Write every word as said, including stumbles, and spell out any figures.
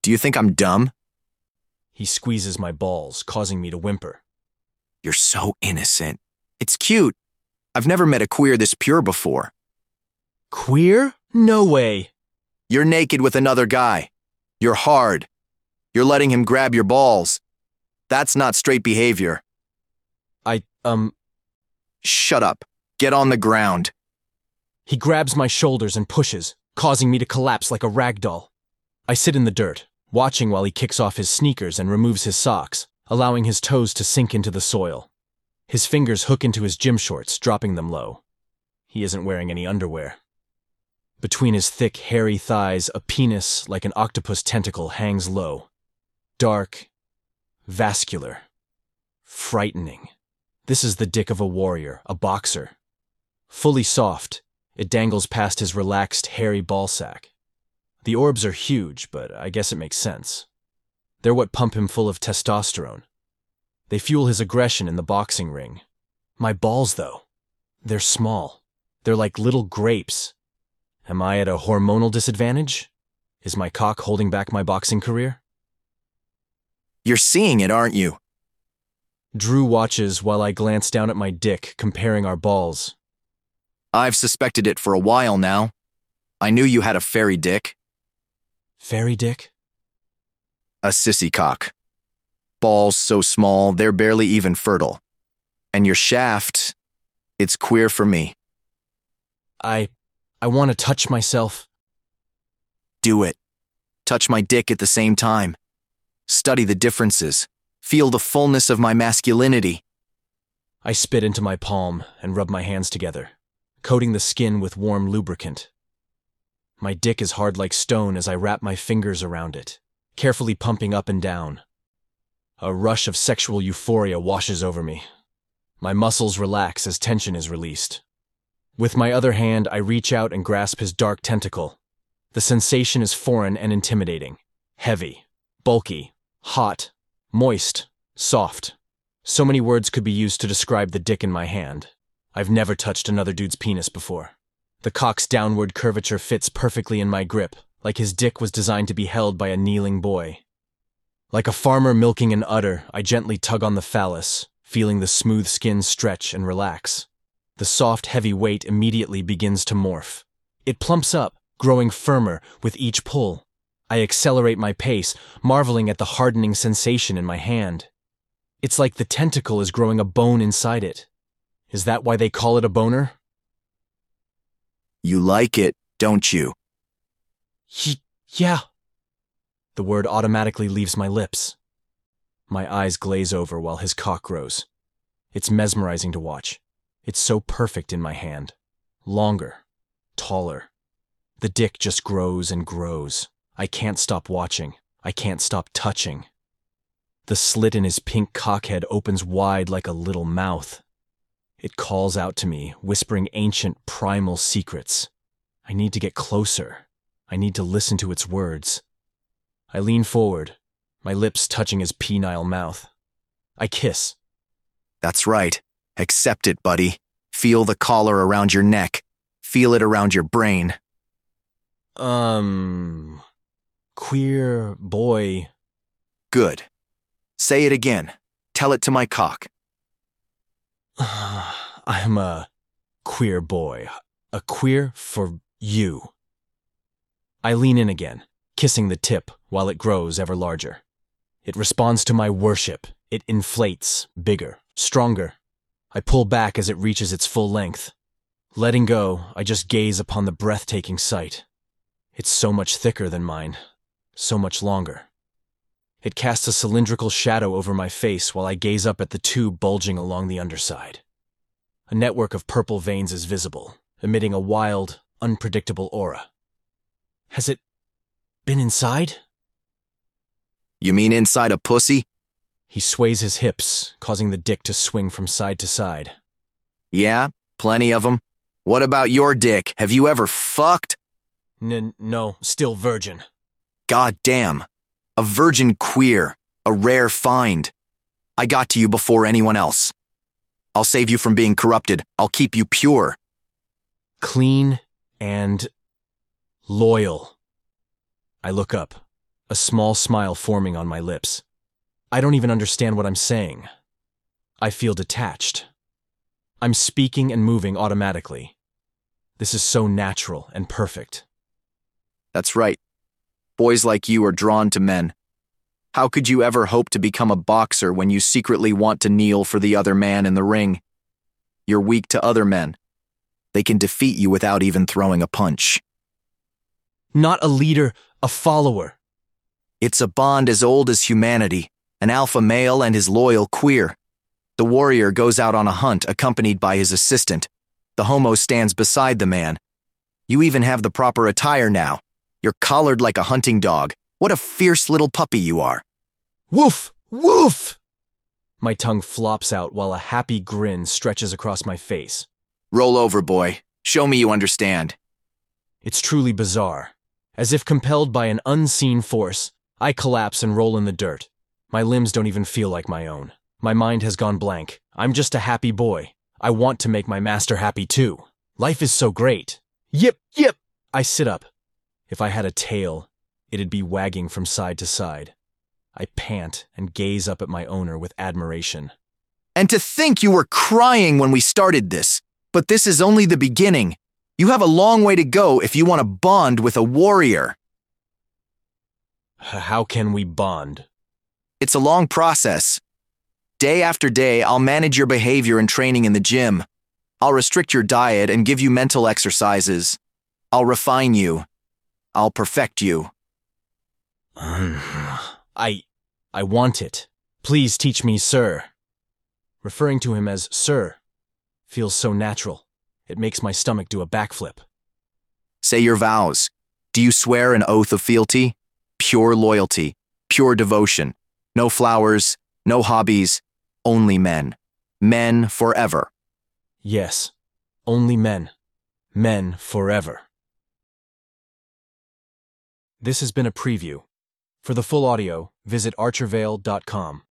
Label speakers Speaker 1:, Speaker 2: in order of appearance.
Speaker 1: Do you think I'm dumb?
Speaker 2: He squeezes my balls, causing me to whimper.
Speaker 1: You're so innocent. It's cute. I've never met a queer this pure before.
Speaker 2: Queer? No way.
Speaker 1: You're naked with another guy. You're hard. You're letting him grab your balls. That's not straight behavior.
Speaker 2: I, um...
Speaker 1: Shut up. Get on the ground.
Speaker 2: He grabs my shoulders and pushes, causing me to collapse like a rag doll. I sit in the dirt, watching while he kicks off his sneakers and removes his socks, allowing his toes to sink into the soil. His fingers hook into his gym shorts, dropping them low. He isn't wearing any underwear. Between his thick, hairy thighs, a penis like an octopus tentacle hangs low. Dark, vascular, frightening. This is the dick of a warrior, a boxer. Fully soft, it dangles past his relaxed, hairy ballsack. The orbs are huge, but I guess it makes sense. They're what pump him full of testosterone. They fuel his aggression in the boxing ring. My balls, though, they're small. They're like little grapes. Am I at a hormonal disadvantage? Is my cock holding back my boxing career?
Speaker 1: You're seeing it, aren't you?
Speaker 2: Drew watches while I glance down at my dick, comparing our balls.
Speaker 1: I've suspected it for a while now. I knew you had a fairy dick.
Speaker 2: Fairy dick?
Speaker 1: A sissy cock. Balls so small, they're barely even fertile. And your shaft, it's queer for me.
Speaker 2: I... I want to touch myself.
Speaker 1: Do it. Touch my dick at the same time. Study the differences. Feel the fullness of my masculinity.
Speaker 2: I spit into my palm and rub my hands together, coating the skin with warm lubricant. My dick is hard like stone as I wrap my fingers around it, carefully pumping up and down. A rush of sexual euphoria washes over me. My muscles relax as tension is released. With my other hand, I reach out and grasp his dark tentacle. The sensation is foreign and intimidating. Heavy, bulky, hot, moist, soft. So many words could be used to describe the dick in my hand. I've never touched another dude's penis before. The cock's downward curvature fits perfectly in my grip, like his dick was designed to be held by a kneeling boy. Like a farmer milking an udder, I gently tug on the phallus, feeling the smooth skin stretch and relax. The soft, heavy weight immediately begins to morph. It plumps up, growing firmer with each pull. I accelerate my pace, marveling at the hardening sensation in my hand. It's like the tentacle is growing a bone inside it. Is that why they call it a boner?
Speaker 1: You like it, don't you?
Speaker 2: Y- yeah. The word automatically leaves my lips. My eyes glaze over while his cock grows. It's mesmerizing to watch. It's so perfect in my hand. Longer. Taller. The dick just grows and grows. I can't stop watching. I can't stop touching. The slit in his pink cockhead opens wide like a little mouth. It calls out to me, whispering ancient, primal secrets. I need to get closer. I need to listen to its words. I lean forward, my lips touching his penile mouth. I kiss.
Speaker 1: That's right. Accept it, buddy. Feel the collar around your neck. Feel it around your brain.
Speaker 2: Um... Queer boy.
Speaker 1: Good. Say it again. Tell it to my cock.
Speaker 2: I'm a queer boy. A queer for you. I lean in again, kissing the tip while it grows ever larger. It responds to my worship. It inflates, bigger, stronger. I pull back as it reaches its full length. Letting go, I just gaze upon the breathtaking sight. It's so much thicker than mine, so much longer. It casts a cylindrical shadow over my face while I gaze up at the tube bulging along the underside. A network of purple veins is visible, emitting a wild, unpredictable aura. Has it been inside?
Speaker 1: You mean inside a pussy?
Speaker 2: He sways his hips, causing the dick to swing from side to side.
Speaker 1: Yeah, plenty of them. What about your dick? Have you ever fucked?
Speaker 2: N- no, still virgin.
Speaker 1: God damn. A virgin queer. A rare find. I got to you before anyone else. I'll save you from being corrupted. I'll keep you pure.
Speaker 2: Clean and loyal. I look up. a small smile forming on my lips. I don't even understand what I'm saying. I feel detached. I'm speaking and moving automatically. This is so natural and perfect.
Speaker 1: That's right. Boys like you are drawn to men. How could you ever hope to become a boxer when you secretly want to kneel for the other man in the ring? You're weak to other men. They can defeat you without even throwing a punch.
Speaker 2: Not a leader, a follower.
Speaker 1: It's a bond as old as humanity, an alpha male and his loyal queer. The warrior goes out on a hunt accompanied by his assistant. The homo stands beside the man. You even have the proper attire now. You're collared like a hunting dog. What a fierce little puppy you are.
Speaker 2: Woof! Woof! My tongue flops out while a happy grin stretches across my face.
Speaker 1: Roll over, boy. Show me you understand.
Speaker 2: It's truly bizarre. As if compelled by an unseen force, I collapse and roll in the dirt. My limbs don't even feel like my own. My mind has gone blank. I'm just a happy boy. I want to make my master happy too. Life is so great. Yip, yip! I sit up. If I had a tail, it'd be wagging from side to side. I pant and gaze up at my owner with admiration.
Speaker 1: And to think you were crying when we started this. But this is only the beginning. You have a long way to go if you want to bond with a warrior.
Speaker 2: How can we bond?
Speaker 1: It's a long process. Day after day, I'll manage your behavior and training in the gym. I'll restrict your diet and give you mental exercises. I'll refine you. I'll perfect you.
Speaker 2: I... I want it. Please teach me, sir. Referring to him as sir feels so natural. It makes my stomach do a backflip.
Speaker 1: Say your vows. Do you swear an oath of fealty? Pure loyalty, pure devotion. No flowers, no hobbies, only men. Men forever.
Speaker 2: Yes, only men. Men forever. This has been a preview. For the full audio, visit archervale dot com.